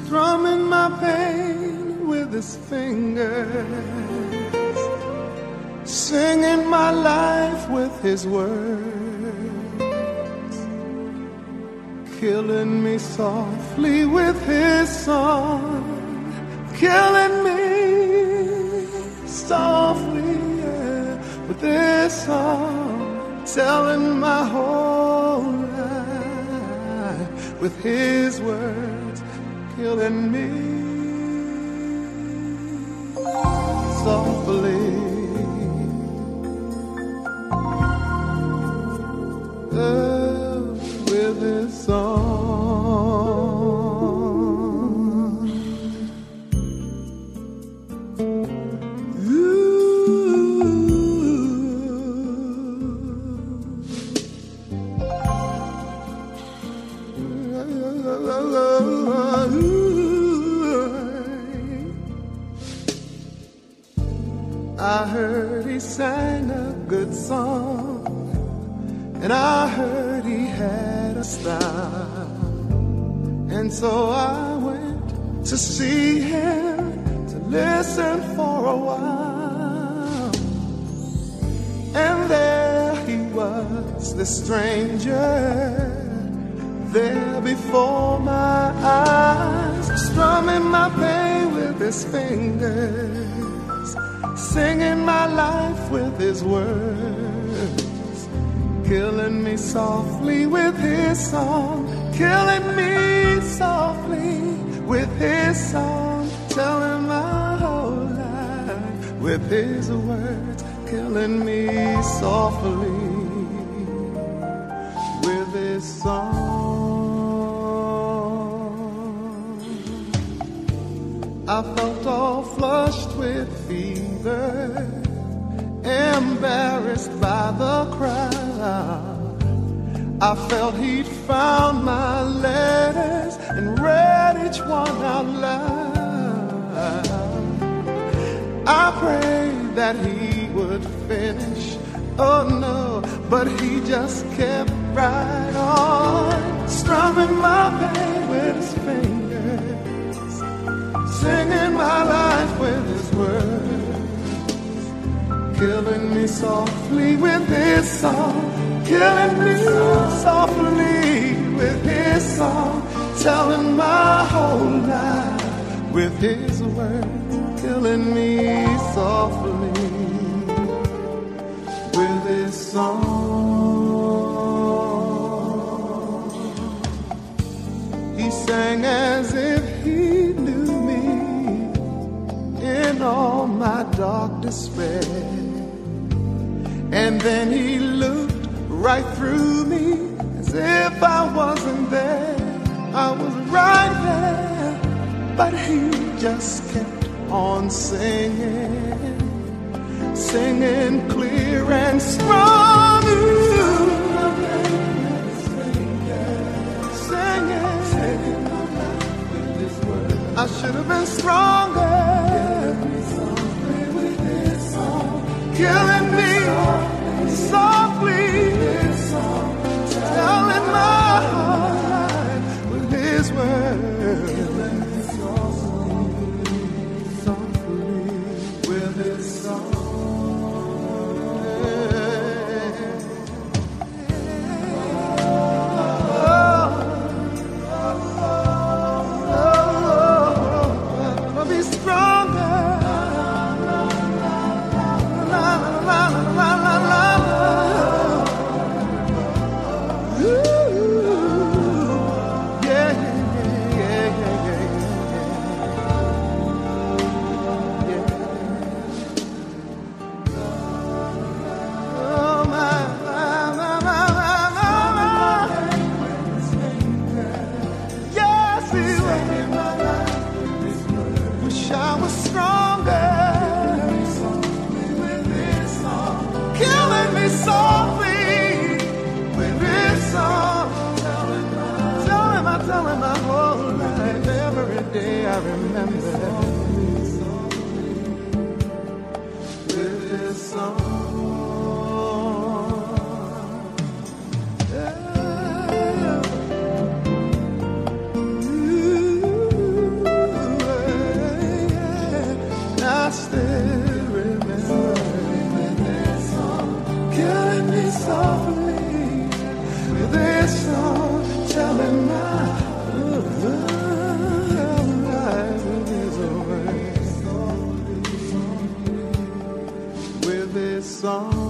strumming my pain with his fingers, singing my life with his words, killing me softly with his song, killing me softly, yeah, with his song, telling my whole life with his words, killing me softly. With his song. I heard he sang a good song, and I heard he had a style, and so I went to see him, to listen for a while. And there he was, the stranger, there before my eyes, strumming my pain with his fingers, singing my life with his words, killing me softly with his song, killing me softly with his song, telling my whole life with his words, killing me softly with his song. I felt all flushed with fever, embarrassed by the crowd. I felt he'd found my letters and read each one out loud. I prayed that he would finish, oh no, but he just kept right on, strumming my pain with his fingers, singing my life with his words, killing me softly with his song, killing me softly with his song, telling my whole life with his words, killing me softly with his song. He sang as if he knew me in all my dark despair, and then he looked right through me as if I wasn't there. I was right there, but he just kept on singing, singing clear and strong. Singing, I should have been stronger. Killing me softly, telling my whole life with his words, softly with his song. I'll be stronger. Telling my whole life, every day I remember with this song. still remember this song, killing me softly with this song, telling my life is over with this song.